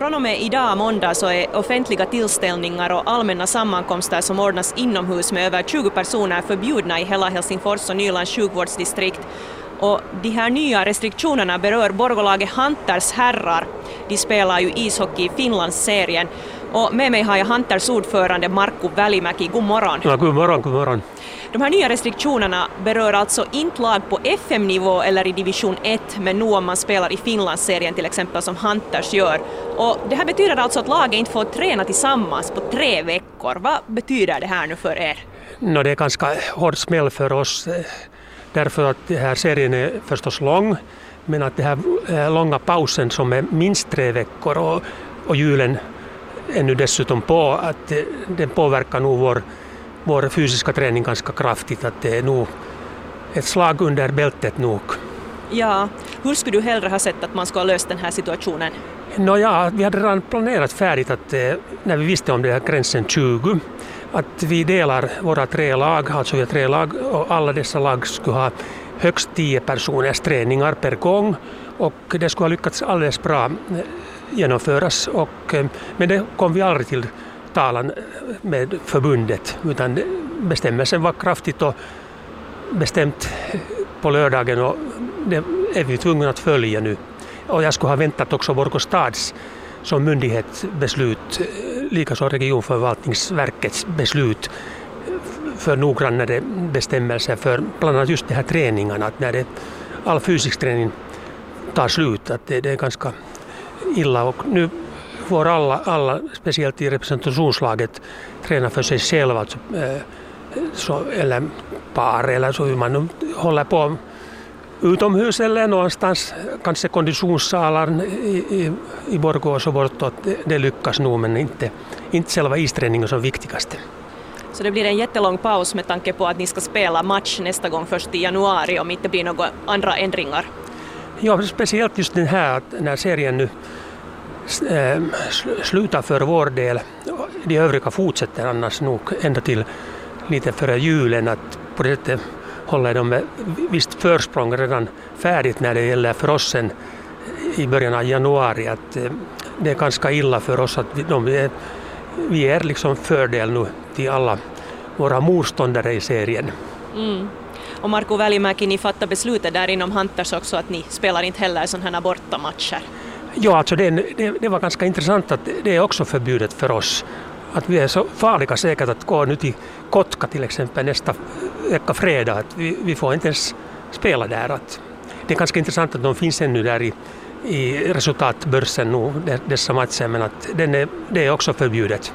Från och med idag måndag så är offentliga tillställningar och allmänna sammankomster som ordnas inomhus med över 20 personer förbjudna i hela Helsingfors och Nylands sjukvårdsdistrikt. Och de här nya restriktionerna berör Borgolaget Hunters herrar. De spelar ju ishockey i Finlandsserien. Och med mig har jag Hunters ordförande Markku Välimäki. God morgon. Ja, god morgon. De här nya restriktionerna berör alltså inte lag på FM-nivå eller i division 1, men nu om man spelar i Finlandsserien till exempel som Hunters gör. Och det här betyder alltså att laget inte får träna tillsammans på 3 veckor. Vad betyder det här nu för er? Det är ganska hård smäll för oss därför att den här serien är förstås lång, men att den här långa pausen som är minst 3 veckor och julen är nu dessutom på, att den påverkar nog vår fysiska träning ganska kraftigt, att det är nog ett slag under bältet nog. Ja, hur skulle du hellre ha sett att man skulle ha löst den här situationen? Vi hade redan planerat färdigt att när vi visste om det här gränsen 20, att vi delar våra 3 lag, alltså vi har 3 lag och alla dessa lag skulle ha högst 10 personers träningar per gång och det skulle ha lyckats alldeles bra genomföras, men det kom vi aldrig till talan med förbundet, utan bestämmelsen var kraftigt och bestämt på lördagen och det är vi tvungna att följa nu. Och jag skulle ha väntat också Borgostads som myndighetsbeslut, likaså regionförvaltningsverkets beslut för noggrannare bestämmelser för bland annat just de här träningarna, att när all fysisk träning tar slut, att det är ganska illa och nu får alla speciellt i representationslaget träna för sig själva, alltså, eller par eller så hur man håller på utomhus eller någonstans, kanske konditionssalar i Borgå och så bortåt. Det lyckas nog, men inte själva isträningen som viktigaste. Så det blir en jättelång paus med tanke på att ni ska spela match nästa gång först i januari om inte blir några andra ändringar? Ja, speciellt just den här att när serien nu slutar för vår del. De övriga fortsätter annars nog ända till lite före julen, att på det sättet håller de med visst försprång redan färdigt när det gäller för oss sen i början av januari, att det är ganska illa för oss att vi är liksom fördel nu till alla våra motståndare i serien. Och Markku Välimäki, ni fattar beslutet där inom Hunters också att ni spelar inte heller sådana här bortamatcher. Ja, alltså det var ganska intressant att det är också förbjudet för oss. Att vi är så farliga säkert att gå nu till Kotka till exempel nästa vecka fredag. Att vi får inte ens spela där. Att det är ganska intressant att de finns ännu där i resultatbörsen nu, dessa matcher, men att det är också förbjudet.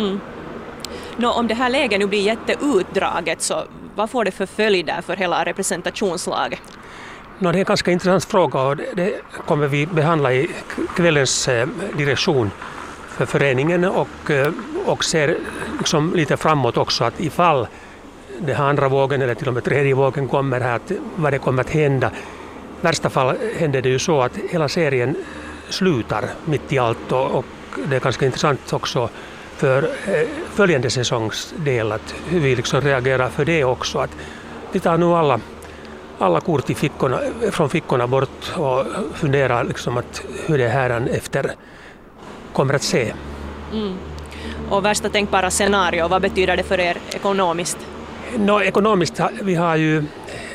Om det här läget nu blir jätteutdraget, så vad får det för följder för hela representationslaget? Det är en ganska intressant fråga och det kommer vi behandla i kvällens direktion för föreningen och ser liksom lite framåt också att ifall det här andra vågen eller till och med tredje vågen kommer här, att vad det kommer att hända. I värsta fall händer det ju så att hela serien slutar mitt i allt och det är ganska intressant också för följande säsongsdel att hur vi liksom reagerar för det också. Att vi tar nu alla kort från fickorna bort och funderar liksom att hur det här efter kommer att se. Och värsta tänkbara scenario, vad betyder det för er ekonomiskt? Ekonomiskt, vi har ju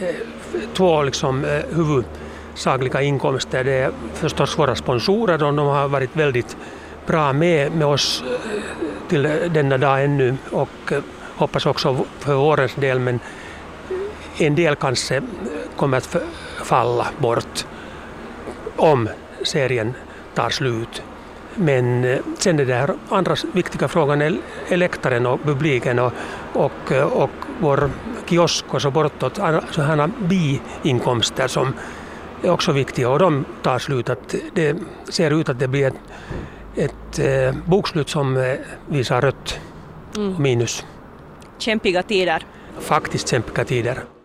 2 liksom huvudsakliga inkomster. Det är förstås våra sponsorer och de har varit väldigt bra med oss till denna dag ännu och hoppas också för vårens del, men en del kanske kommer att falla bort om serien tar slut. Men sen är det här andra viktiga frågan är läktaren och publiken och vår kiosk och så bortåt. Så här biinkomster som är också viktiga och de tar slut. Att det ser ut att det blir ett bokslut som visar rött och minus. Kämpiga tider. Faktiskt kämpiga tider.